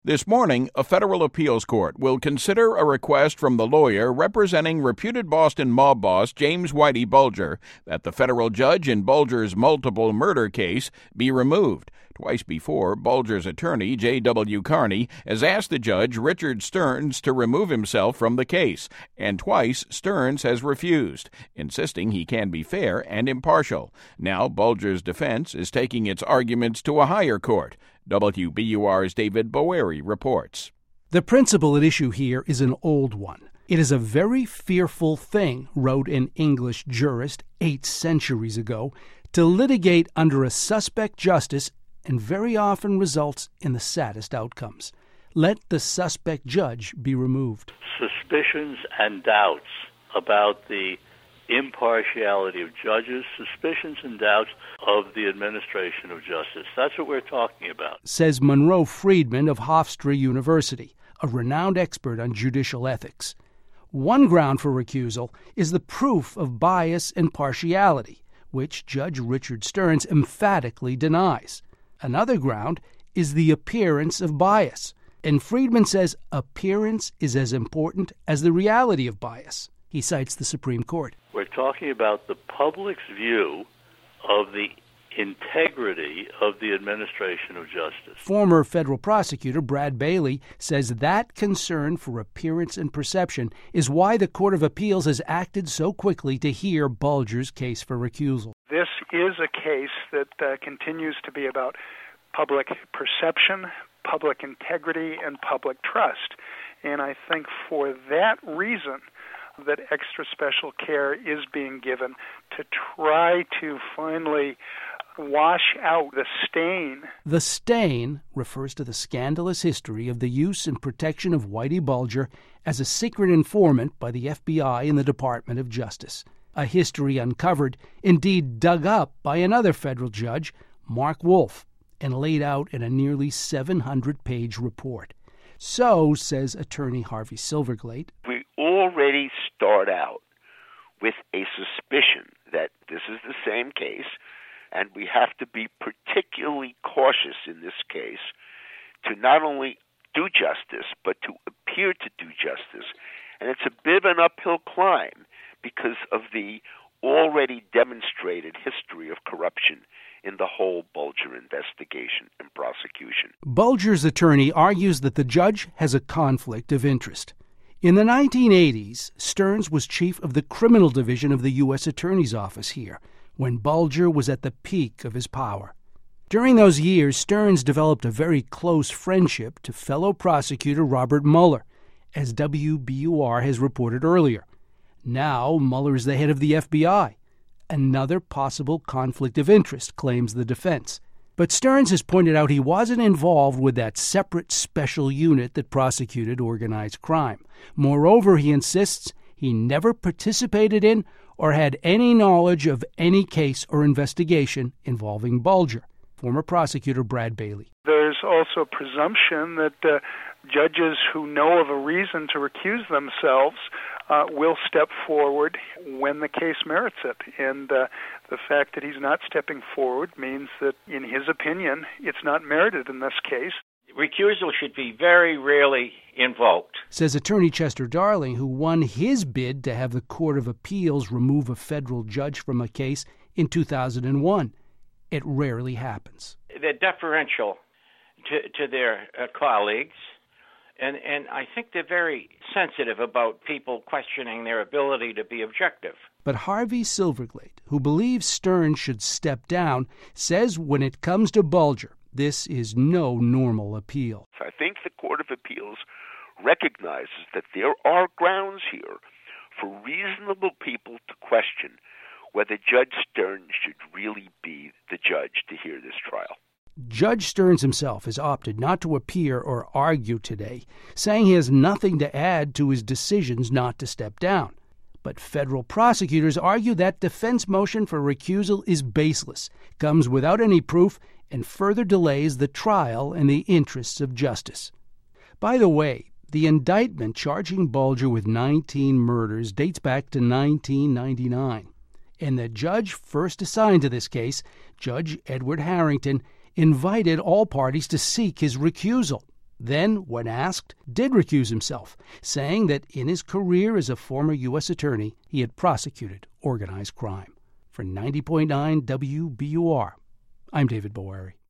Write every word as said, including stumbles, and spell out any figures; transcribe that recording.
This morning, a federal appeals court will consider a request from the lawyer representing reputed Boston mob boss James Whitey Bulger that the federal judge in Bulger's multiple murder case be removed. Twice before, Bulger's attorney, J W Carney, has asked the judge, Richard Stearns, to remove himself from the case, and twice Stearns has refused, insisting he can be fair and impartial. Now, Bulger's defense is taking its arguments to a higher court. W B U R's David Boeri reports. The principle at issue here is an old one. It is a very fearful thing, wrote an English jurist eight centuries ago, to litigate under a suspect justice, and very often results in the saddest outcomes. Let the suspect judge be removed. Suspicions and doubts about the impartiality of judges, suspicions and doubts of the administration of justice. That's what we're talking about, says Monroe Friedman of Hofstra University, a renowned expert on judicial ethics. One ground for recusal is the proof of bias and partiality, which Judge Richard Stearns emphatically denies. Another ground is the appearance of bias, and Friedman says appearance is as important as the reality of bias. He cites the Supreme Court. We're talking about the public's view of the integrity of the administration of justice. Former federal prosecutor Brad Bailey says that concern for appearance and perception is why the Court of Appeals has acted so quickly to hear Bulger's case for recusal. This is a case that uh, continues to be about public perception, public integrity, and public trust. And I think for that reason, that extra special care is being given to try to finally wash out the stain. The stain refers to the scandalous history of the use and protection of Whitey Bulger as a secret informant by the F B I and the Department of Justice. A history uncovered, indeed dug up by another federal judge, Mark Wolf, and laid out in a nearly seven hundred page report. So, says attorney Harvey Silverglate, we already start out with a suspicion that this is the same case, and we have to be particularly cautious in this case to not only do justice, but to appear to do justice. And it's a bit of an uphill climb because of the already demonstrated history of corruption in the whole Bulger investigation and prosecution. Bulger's attorney argues that the judge has a conflict of interest. In the nineteen eighties, Stearns was chief of the criminal division of the U S Attorney's Office here, when Bulger was at the peak of his power. During those years, Stearns developed a very close friendship to fellow prosecutor Robert Mueller, as W B U R has reported earlier. Now, Mueller is the head of the F B I. Another possible conflict of interest, claims the defense. But Stearns has pointed out he wasn't involved with that separate special unit that prosecuted organized crime. Moreover, he insists he never participated in or had any knowledge of any case or investigation involving Bulger. Former prosecutor Brad Bailey. There's also presumption that uh, judges who know of a reason to recuse themselves uh, will step forward when the case merits it. And uh, the fact that he's not stepping forward means that, in his opinion, it's not merited in this case. Recusal should be very rarely invoked, says attorney Chester Darling, who won his bid to have the Court of Appeals remove a federal judge from a case in two thousand one. It rarely happens. They're deferential to, to their uh, colleagues, and, and I think they're very sensitive about people questioning their ability to be objective. But Harvey Silverglate, who believes Stearns should step down, says when it comes to Bulger, this is no normal appeal. I think the Court of Appeals recognizes that there are grounds here for reasonable people to question whether Judge Stearns should really be the judge to hear this trial. Judge Stearns himself has opted not to appear or argue today, saying he has nothing to add to his decisions not to step down. But federal prosecutors argue that defense motion for recusal is baseless, comes without any proof, and further delays the trial in the interests of justice. By the way, the indictment charging Bulger with nineteen murders dates back to nineteen ninety-nine. And the judge first assigned to this case, Judge Edward Harrington, invited all parties to seek his recusal. then, when asked, did recuse himself, saying that in his career as a former U S attorney, he had prosecuted organized crime. For ninety point nine W B U R, I'm David Bowery.